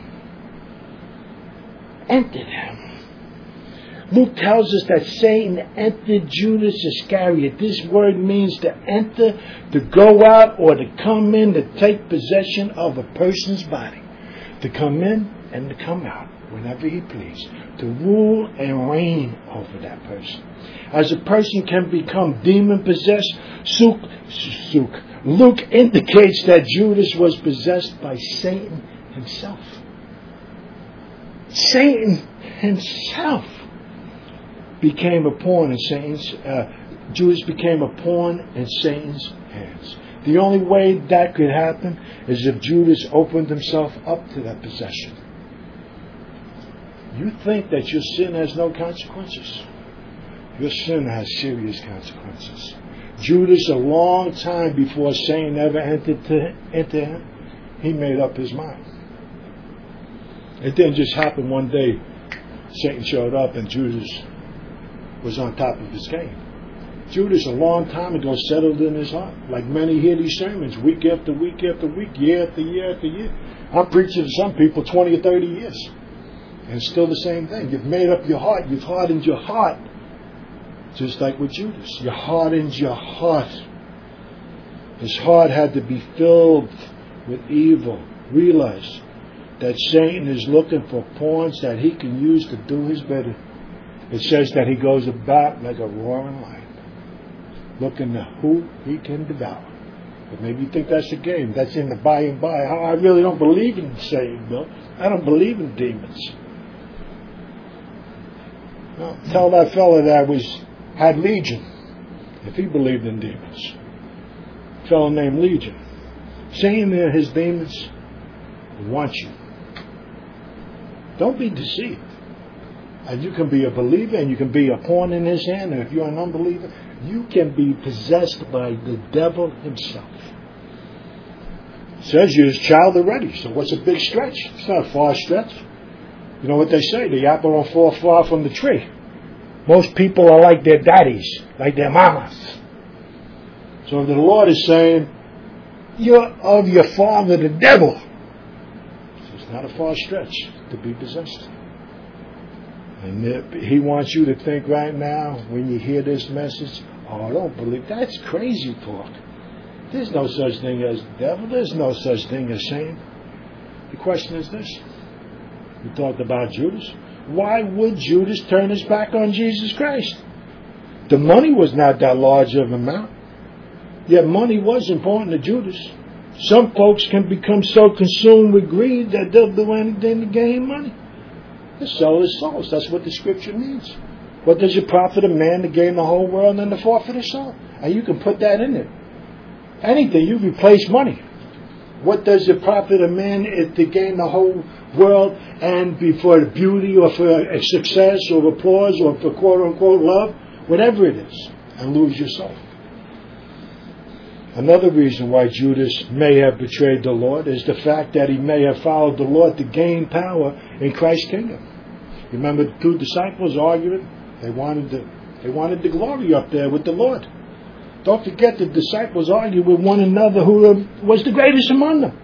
A: Luke tells us that Satan entered Judas Iscariot. This word means to enter, to go out, or to come in, to take possession of a person's body. To come in and to come out whenever he pleased. To rule and reign over that person. As a person can become demon-possessed, Luke indicates that Judas was possessed by Satan himself. Satan himself became a pawn in Judas became a pawn in Satan's hands. The only way that could happen is if Judas opened himself up to that possession. You think that your sin has no consequences? Your sin has serious consequences. Judas, a long time before Satan ever entered him, he made up his mind. It didn't just happen one day. Satan showed up and Judas was on top of his game. Judas, a long time ago, settled in his heart. Like many hear these sermons week after week after week, year after year after year. I'm preaching to some people 20 or 30 years. And it's still the same thing. You've made up your heart. You've hardened your heart. Just like with Judas. You hardened your heart. His heart had to be filled with evil. Realize that Satan is looking for pawns that he can use to do his bidding. It says that he goes about like a roaring lion, looking at who he can devour. But maybe you think that's a game. That's in the by and by. I really don't believe in Satan, Bill. I don't believe in demons. Well, tell that fella that had Legion, if he believed in demons. A fellow named Legion. Satan and his demons want you. Don't be deceived. And you can be a believer and you can be a pawn in his hand. And if you're an unbeliever, you can be possessed by the devil himself. It says you're his child already. So what's a big stretch? It's not a far stretch. You know what they say? The apple don't fall far from the tree. Most people are like their daddies, like their mamas. So the Lord is saying, you're of your father, the devil. So it's not a far stretch to be possessed. And he wants you to think right now, when you hear this message, oh, don't believe. That's crazy talk. There's no such thing as the devil. There's no such thing as Satan. The question is this. We talked about Judas. Why would Judas turn his back on Jesus Christ? The money was not that large of an amount. Yet money was important to Judas. Some folks can become so consumed with greed that they'll do anything to gain money. To sell his souls. That's what the scripture means. What does it profit a man to gain the whole world and to forfeit his soul? And you can put that in there. Anything, you replace money. What does it profit a man to gain the whole world and be for beauty or for a success or applause or for quote-unquote love? Whatever it is. And lose your soul. Another reason why Judas may have betrayed the Lord is the fact that he may have followed the Lord to gain power in Christ's kingdom. You remember the two disciples arguing? They wanted the glory up there with the Lord. Don't forget the disciples argued with one another who was the greatest among them.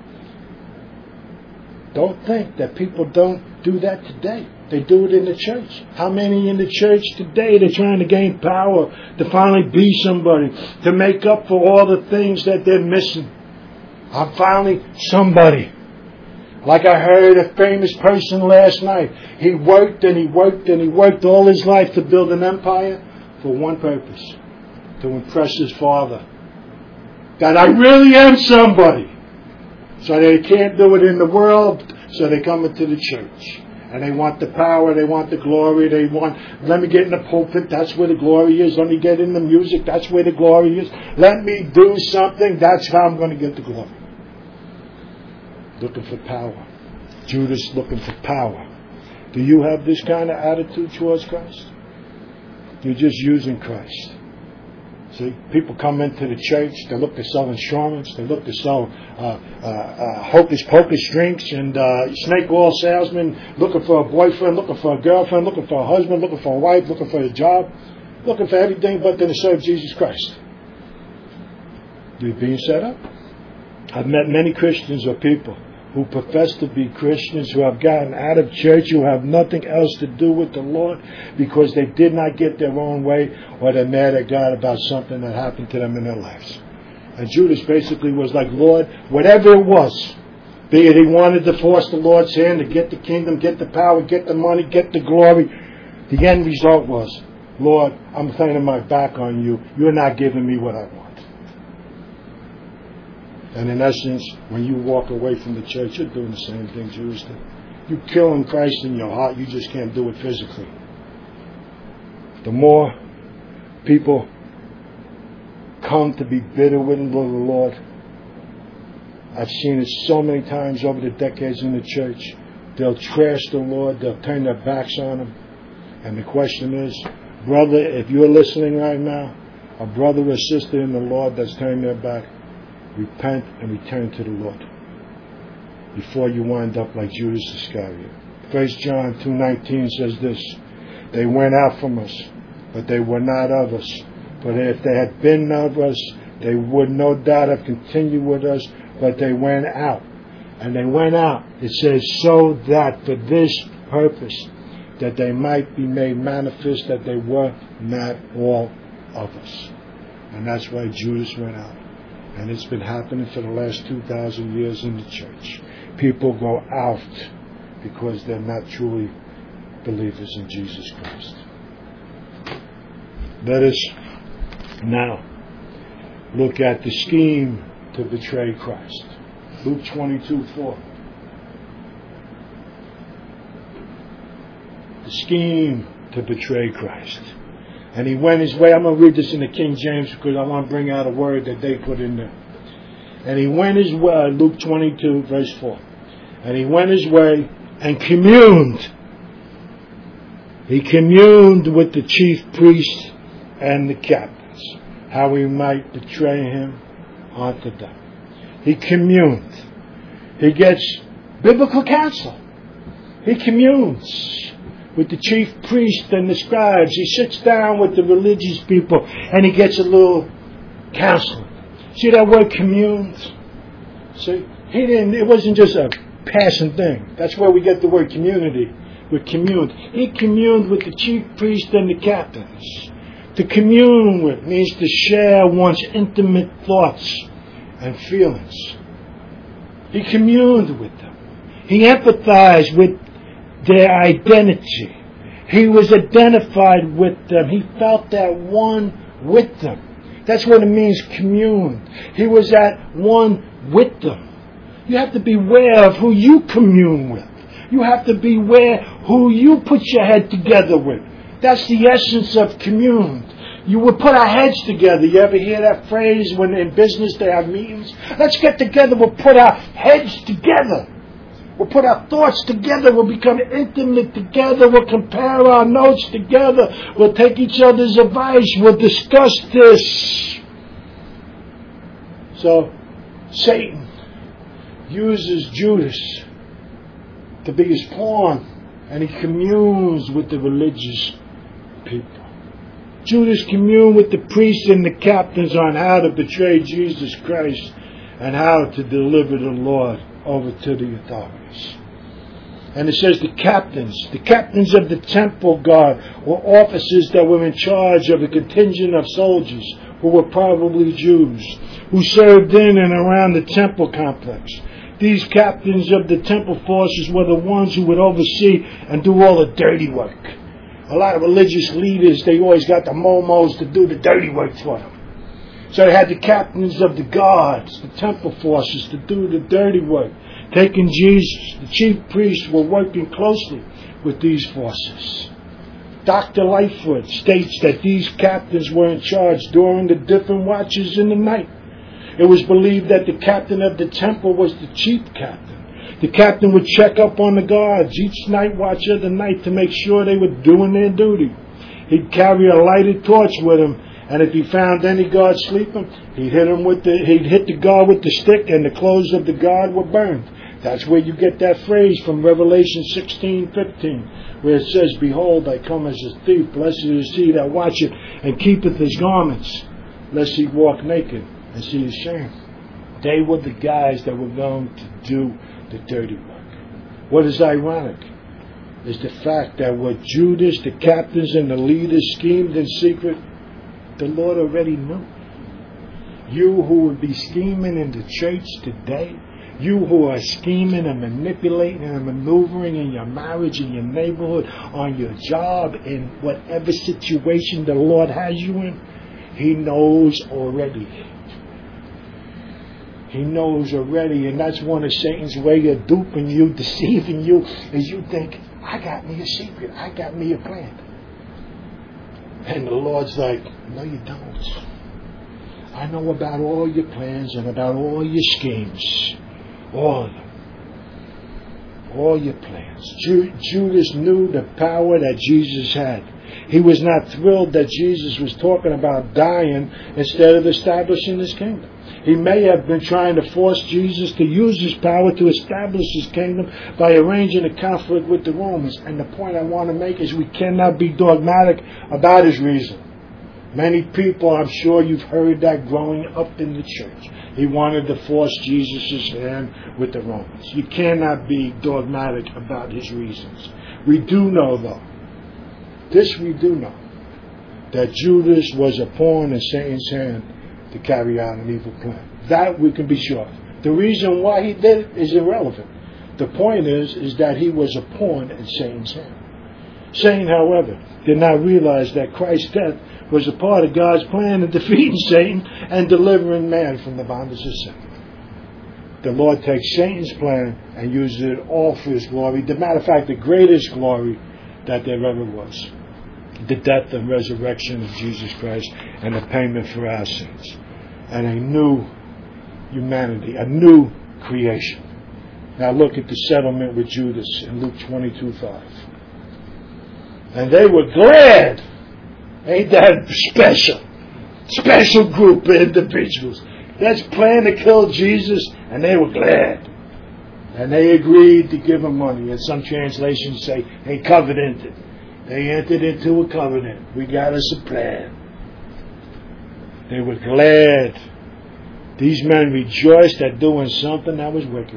A: Don't think that people don't do that today. They do it in the church. How many in the church today, they're trying to gain power, to finally be somebody, to make up for all the things that they're missing. I'm finally somebody. Like I heard a famous person last night. He worked and he worked and he worked all his life to build an empire for one purpose. To impress his father. That I really am somebody. So they can't do it in the world, so they come into the church. And they want the power, they want the glory, let me get in the pulpit, that's where the glory is. Let me get in the music, that's where the glory is. Let me do something, that's how I'm going to get the glory. Looking for power. Judas looking for power. Do you have this kind of attitude towards Christ? You're just using Christ. See, people come into the church, they look to sell insurance, they look to sell hocus-pocus drinks and snake oil salesmen, looking for a boyfriend, looking for a girlfriend, looking for a husband, looking for a wife, looking for a job, looking for everything but to serve Jesus Christ. You're being set up. I've met many Christians or people who profess to be Christians, who have gotten out of church, who have nothing else to do with the Lord because they did not get their own way or they're mad at God about something that happened to them in their lives. And Judas basically was like, Lord, whatever it was, be it he wanted to force the Lord's hand to get the kingdom, get the power, get the money, get the glory, the end result was, Lord, I'm turning my back on you. You're not giving me what I want. And in essence, when you walk away from the church, you're doing the same thing Judas did. You're killing Christ in your heart. You just can't do it physically. The more people come to be bitter with the Lord, I've seen it so many times over the decades in the church. They'll trash the Lord. They'll turn their backs on Him. And the question is, brother, if you're listening right now, a brother or sister in the Lord that's turned their back, repent and return to the Lord before you wind up like Judas Iscariot. 1 John 2:19 says this, they went out from us, but they were not of us. But if they had been of us, they would no doubt have continued with us, but they went out. And they went out, it says, so that for this purpose, that they might be made manifest that they were not all of us. And that's why Judas went out. And it's been happening for the last 2,000 years in the church. People go out because they're not truly believers in Jesus Christ. Let us now look at the scheme to betray Christ. Luke 22:4. The scheme to betray Christ. And he went his way. I'm going to read this in the King James because I want to bring out a word that they put in there. And he went his way, Luke 22, verse 4. And he went his way and communed. He communed with the chief priests and the captains, how he might betray him unto them. He communed. He gets biblical counsel. He communes with the chief priests and the scribes. He sits down with the religious people and he gets a little counsel. See that word communed? See, it wasn't just a passing thing. That's where we get the word community. We communed. He communed with the chief priests and the captains. To commune with means to share one's intimate thoughts and feelings. He communed with them. He empathized with their identity. He was identified with them. He felt that one with them. That's what it means, commune. He was at one with them. You have to be aware of who you commune with. You have to beware who you put your head together with. That's the essence of commune. You would put our heads together. You ever hear that phrase when in business they have meetings? Let's get together. We'll put our heads together. We'll put our thoughts together. We'll become intimate together. We'll compare our notes together. We'll take each other's advice. We'll discuss this. So, Satan uses Judas to be his pawn, and he communes with the religious people. Judas communed with the priests and the captains on how to betray Jesus Christ and how to deliver the Lord over to the authorities. And it says the captains of the temple guard were officers that were in charge of a contingent of soldiers who were probably Jews, who served in and around the temple complex. These captains of the temple forces were the ones who would oversee and do all the dirty work. A lot of religious leaders, they always got the momos to do the dirty work for them. So they had the captains of the guards, the temple forces, to do the dirty work. Taking Jesus, the chief priests were working closely with these forces. Dr. Lightfoot states that these captains were in charge during the different watches in the night. It was believed that the captain of the temple was the chief captain. The captain would check up on the guards each night watch of the night to make sure they were doing their duty. He'd carry a lighted torch with him, and if he found any guard sleeping, he'd hit the guard with the stick, and the clothes of the guard were burned. That's where you get that phrase from Revelation 16:15, where it says, "Behold, I come as a thief. Blessed is he that watcheth and keepeth his garments, lest he walk naked and see his shame." They were the guys that were going to do the dirty work. What is ironic is the fact that what Judas, the captains, and the leaders schemed in secret, the Lord already knew. You who would be scheming in the church today, you who are scheming and manipulating and maneuvering in your marriage, in your neighborhood, on your job, in whatever situation the Lord has you in, He knows already. He knows already, and that's one of Satan's way of duping you, deceiving you, is you think, I got me a secret, I got me a plan. And the Lord's like, no you don't. I know about all your plans and about all your schemes. All of them. All your plans. Judas knew the power that Jesus had. He was not thrilled that Jesus was talking about dying instead of establishing His kingdom. He may have been trying to force Jesus to use His power to establish His kingdom by arranging a conflict with the Romans. And the point I want to make is we cannot be dogmatic about His reason. Many people, I'm sure you've heard that growing up in the church. He wanted to force Jesus' hand with the Romans. You cannot be dogmatic about His reasons. We do know, though, this we do know, that Judas was a pawn in Satan's hand to carry out an evil plan. That we can be sure. The reason why he did it is irrelevant. The point is that he was a pawn in Satan's hand. Satan, however, did not realize that Christ's death was a part of God's plan in defeating Satan and delivering man from the bondage of sin. The Lord takes Satan's plan and uses it all for His glory. As a matter of fact, the greatest glory that there ever was. The death and resurrection of Jesus Christ and the payment for our sins. And a new humanity, a new creation. Now look at the settlement with Judas in Luke 22:5. And they were glad. Ain't that special? Special group of individuals. Let's plan to kill Jesus, and they were glad. And they agreed to give him money. And some translations say they covenanted. They entered into a covenant. We got us a plan. They were glad. These men rejoiced at doing something that was wicked.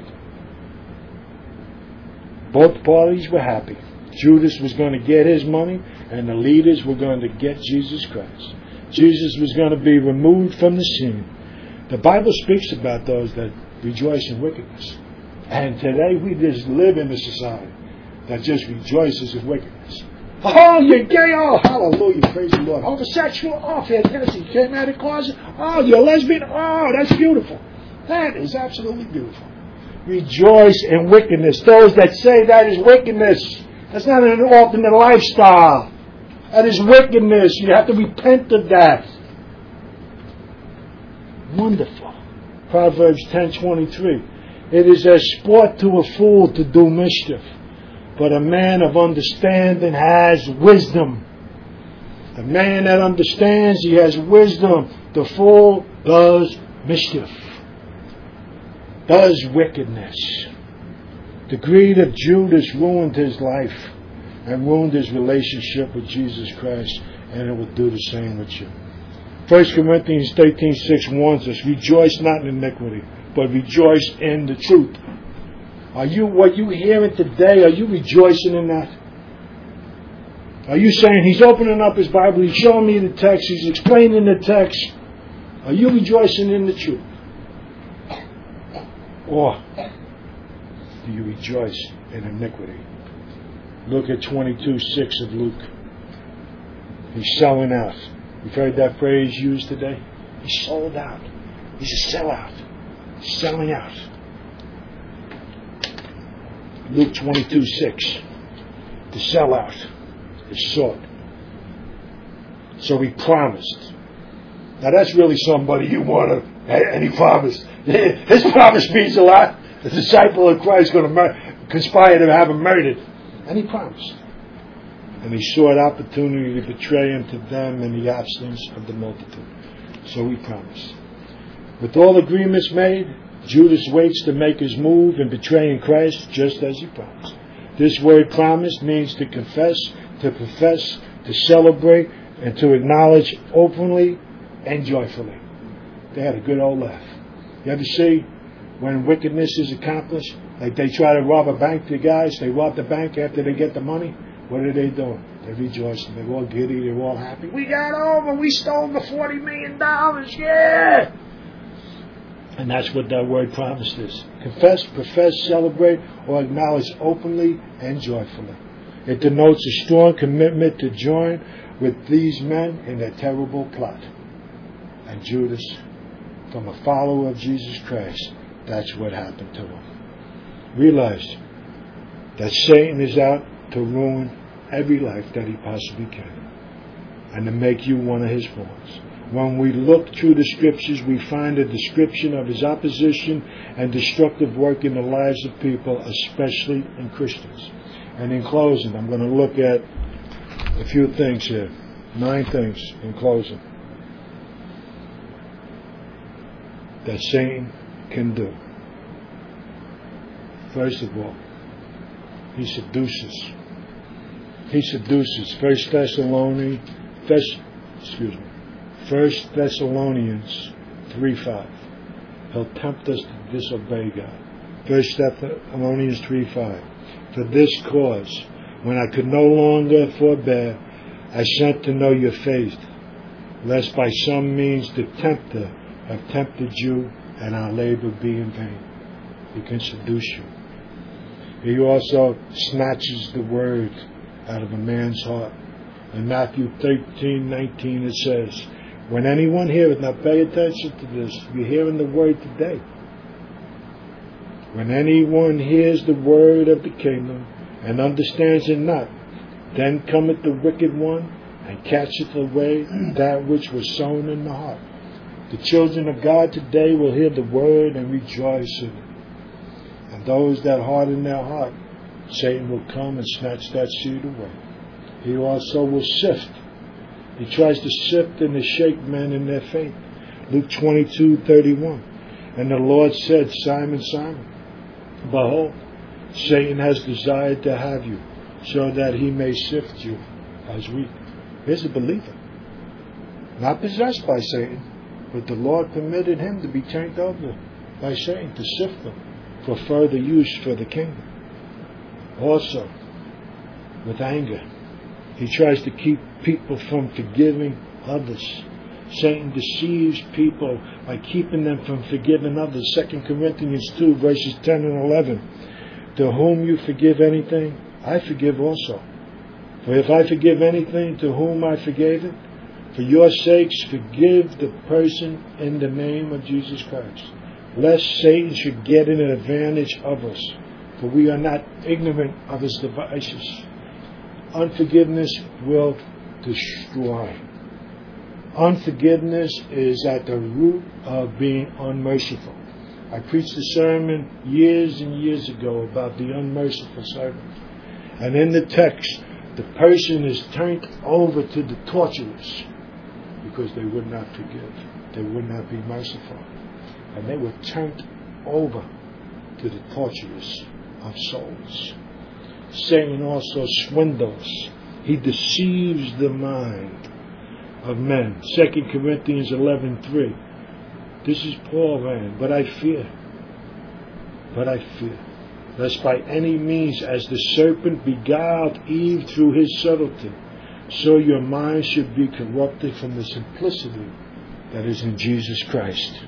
A: Both parties were happy. Judas was going to get his money, and the leaders were going to get Jesus Christ. Jesus was going to be removed from the scene. The Bible speaks about those that rejoice in wickedness. And today we just live in a society that just rejoices in wickedness. Oh, you're gay. Oh, hallelujah. Praise the Lord. Homosexual. Oh, fantastic. Came out of the closet. Oh, you're lesbian. Oh, that's beautiful. That is absolutely beautiful. rejoice in wickedness. Those that say that is wickedness. That's not an alternate lifestyle. That is wickedness. You have to repent of that. Wonderful. Proverbs 10:23. It is a sport to a fool to do mischief, but a man of understanding has wisdom. The man that understands, he has wisdom. The fool does mischief, does wickedness. The greed of Judas ruined his life and ruined his relationship with Jesus Christ, and it will do the same with you. 1 Corinthians 13:6 warns us, rejoice not in iniquity, but rejoice in the truth. Are you, what you hearing today, are you rejoicing in that? Are you saying, he's opening up his Bible, he's showing me the text, he's explaining the text. Are you rejoicing in the truth? Or do you rejoice in iniquity? Look at 22:6 of Luke. He's selling out. You've heard that phrase used today? He's sold out. He's a sellout. He's selling out. Luke 22:6. The sellout is sought. So he promised. Now that's really somebody you want to, and he promised. His promise means a lot. The disciple of Christ is going to conspire to have him murdered. And he promised. And he sought opportunity to betray him to them in the absence of the multitude. So he promised. With all agreements made, Judas waits to make his move in betraying Christ just as he promised. This word promise means to confess, to profess, to celebrate, and to acknowledge openly and joyfully. They had a good old laugh. You ever see when wickedness is accomplished? Like they try to rob a bank, the guys, they rob the bank after they get the money. What are they doing? They're rejoicing. They're all giddy. They're all happy. We got over. We stole the $40 million. Yeah! And that's what that word promise is. Confess, profess, celebrate, or acknowledge openly and joyfully. It denotes a strong commitment to join with these men in their terrible plot. And Judas, from a follower of Jesus Christ, that's what happened to him. Realize that Satan is out to ruin every life that he possibly can and to make you one of his pawns. When we look through the scriptures, we find a description of his opposition and destructive work in the lives of people, especially in Christians. And in closing, I'm going to look at a few things here. 9 things in closing that Satan can do. First of all, he seduces. He seduces. 1 Thessalonians 3:5. He'll tempt us to disobey God. 1 Thessalonians 3:5. For this cause, when I could no longer forbear, I sent to know your faith, lest by some means the tempter have tempted you, and our labor be in vain. He can seduce you. He also snatches the word out of a man's heart. In Matthew 13:19 it says, when anyone heareth, now pay attention to this, you're hearing the word today. When anyone hears the word of the kingdom and understands it not, then cometh the wicked one and catcheth away that which was sown in the heart. The children of God today will hear the word and rejoice in it. And those that harden their heart, Satan will come and snatch that seed away. He also will sift. He tries to sift and to shake men in their faith. Luke 22:31. And the Lord said, Simon, Simon, behold, Satan has desired to have you, so that he may sift you as wheat. Here's a believer, not possessed by Satan, but the Lord permitted him to be turned over by Satan to sift them for further use for the kingdom. Also, with anger, he tries to keep people from forgiving others. Satan deceives people by keeping them from forgiving others. 2 Corinthians 2, verses 10 and 11. To whom you forgive anything, I forgive also. For if I forgive anything, to whom I forgave it, for your sakes forgive the person in the name of Jesus Christ. lest Satan should get an advantage of us. For we are not ignorant of his devices. Unforgiveness will destroy. Unforgiveness is at the root of being unmerciful. I preached a sermon years and years ago about the unmerciful servant. And in the text, the person is turned over to the torturers because they would not forgive. They would not be merciful. And they were turned over to the torturers of souls. Satan also swindles. He deceives the mind of men. 2 Corinthians 11:3. This is Paul writing. But I fear, lest by any means, as the serpent beguiled Eve through his subtlety, so your mind should be corrupted from the simplicity that is in Jesus Christ.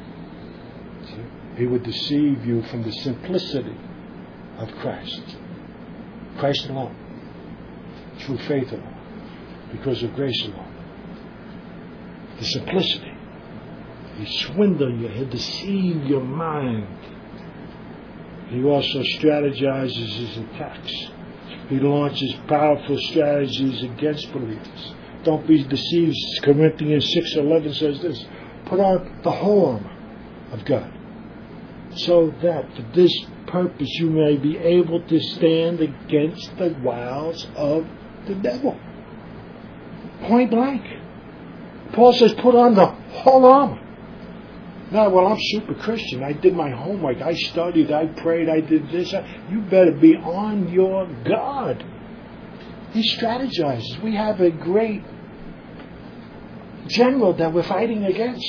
A: He would deceive you from the simplicity of Christ. Christ alone. Through faith alone. Because of grace alone. The simplicity. He swindle you. He'll deceive your mind. He also strategizes his attacks. He launches powerful strategies against believers. Don't be deceived. Corinthians 6:11 says this. Put on the whole armor of God, so that for this purpose you may be able to stand against the wiles of the devil. Point blank. Paul says put on the whole armor. Now, well, I'm super Christian. I did my homework. I studied. I prayed. I did this. You better be on your guard. He strategizes. We have a great general that we're fighting against.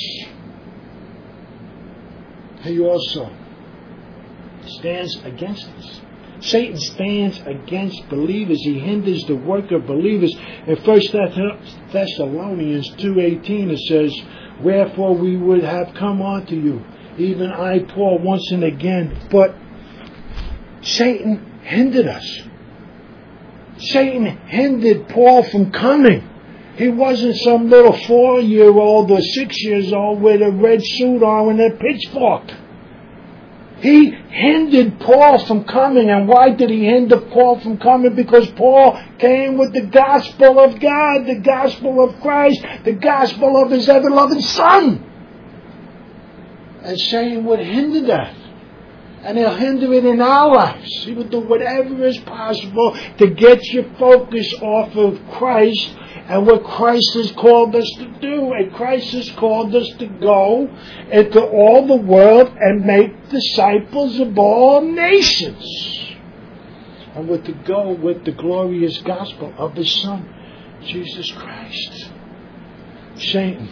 A: He also stands against us. Satan stands against believers. He hinders the work of believers. In 1 Thessalonians 2:18 it says, wherefore we would have come unto you, even I, Paul, once and again. But Satan hindered us. Satan hindered Paul from coming. He wasn't some little 4-year-old or 6 years old with a red suit on and a pitchfork. He hindered Paul from coming. And why did he hinder Paul from coming? Because Paul came with the gospel of God, the gospel of Christ, the gospel of his ever-loving Son. And Satan would hinder that. And he'll hinder it in our lives. He will do whatever is possible to get your focus off of Christ and what Christ has called us to do. And Christ has called us to go into all the world and make disciples of all nations. And we're to go with the glorious gospel of his Son, Jesus Christ. Satan,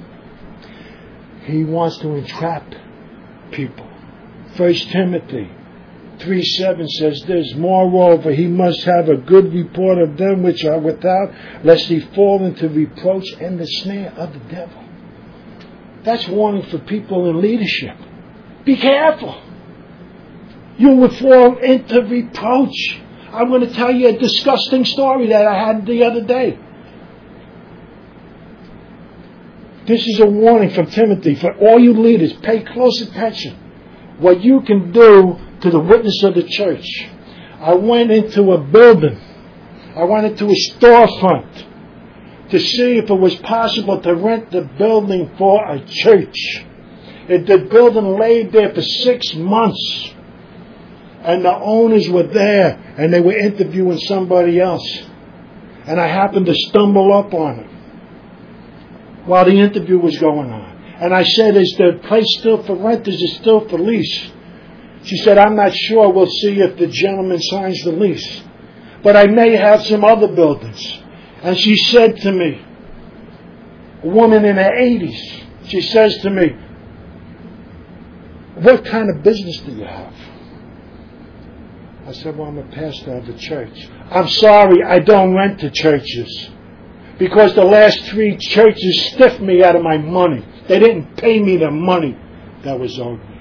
A: he wants to entrap people. 1 Timothy 3:7 says this, moreover, he must have a good report of them which are without, lest he fall into reproach and the snare of the devil. That's warning for people in leadership. Be careful. You will fall into reproach. I'm going to tell you a disgusting story that I had the other day. This is a warning from Timothy for all you leaders. Pay close attention. What you can do to the witness of the church. I went into a building. I went into a storefront to see if it was possible to rent the building for a church. The building laid there for 6 months. And the owners were there and they were interviewing somebody else. And I happened to stumble up on it while the interview was going on. And I said, is the place still for rent? Is it still for lease? She said, I'm not sure. We'll see if the gentleman signs the lease. But I may have some other buildings. And she said to me, a woman in her 80s, she says to me, what kind of business do you have? I said, well, I'm a pastor of a church. I'm sorry, I don't rent to churches. Because the last 3 churches stiffed me out of my money. They didn't pay me the money that was owed me.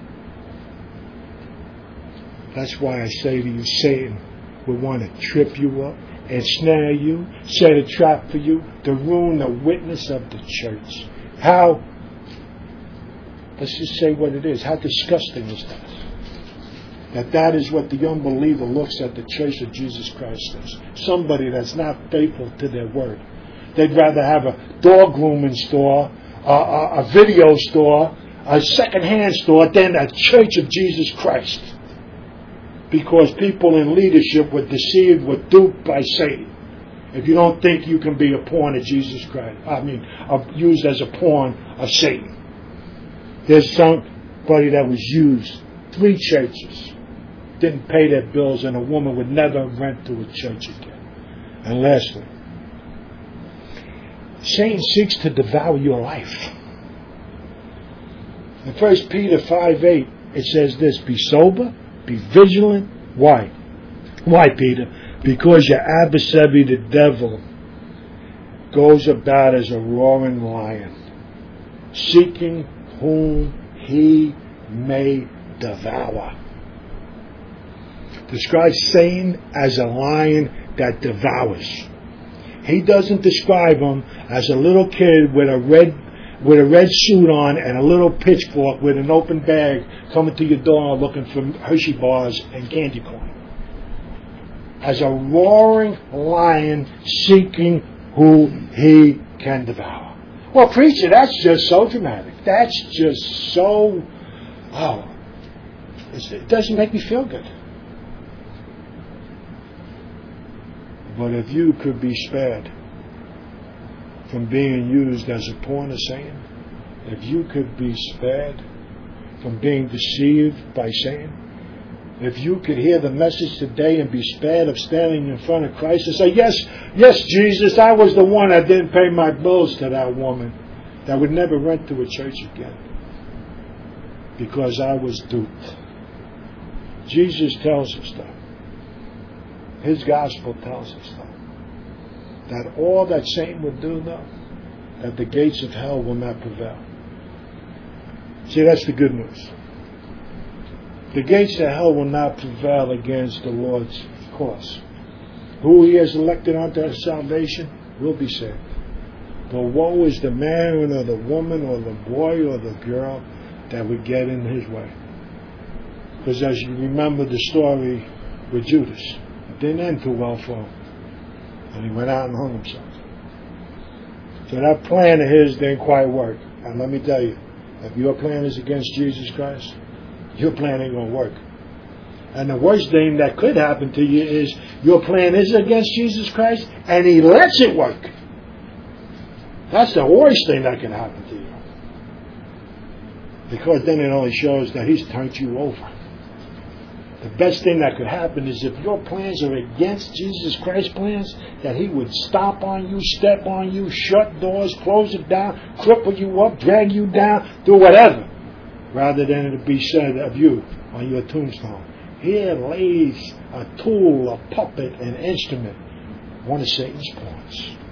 A: That's why I say to you, Satan will want to trip you up, ensnare you, set a trap for you, to ruin the witness of the church. How? Let's just say what it is. How disgusting is that? That is what the unbeliever looks at the Church of Jesus Christ as. Somebody that's not faithful to their word. They'd rather have a dog grooming store, a video store, a second-hand store than a Church of Jesus Christ. Because people in leadership were deceived, were duped by Satan. If you don't think you can be a pawn of Jesus Christ, used as a pawn of Satan. There's somebody that was used. 3 churches didn't pay their bills, and a woman would never rent to a church again. And lastly, Satan seeks to devour your life. In 1 Peter 5:8, it says this: be sober, be vigilant. Why? Why, Peter? Because your adversary, the devil, goes about as a roaring lion, seeking whom he may devour. Describes Satan as a lion that devours. He doesn't describe him as a little kid with a red suit on and a little pitchfork with an open bag coming to your door looking for Hershey bars and candy corn. As a roaring lion seeking who he can devour. Well, preacher, that's just so dramatic. That's just so, it doesn't make me feel good. But if you could be spared from being used as a pawn of Satan, if you could be spared from being deceived by Satan, if you could hear the message today and be spared of standing in front of Christ and say, yes, Jesus, I was the one that didn't pay my bills to that woman that would never rent to a church again because I was duped. Jesus tells us that. His gospel tells us that all that Satan would do, though, that the gates of hell will not prevail. See, that's the good news. The gates of hell will not prevail against the Lord's cause. Who he has elected unto salvation will be saved. But woe is the man or the woman or the boy or the girl that would get in his way. Because as you remember the story with Judas, it didn't end too well for him. And he went out and hung himself. So that plan of his didn't quite work. And let me tell you, if your plan is against Jesus Christ, your plan ain't going to work. And the worst thing that could happen to you is your plan is against Jesus Christ and he lets it work. That's the worst thing that can happen to you. Because then it only shows that he's turned you over. The best thing that could happen is if your plans are against Jesus Christ's plans, that he would stop on you, step on you, shut doors, close it down, cripple you up, drag you down, do whatever. Rather than it be said of you on your tombstone, here lays a tool, a puppet, an instrument, one of Satan's pawns.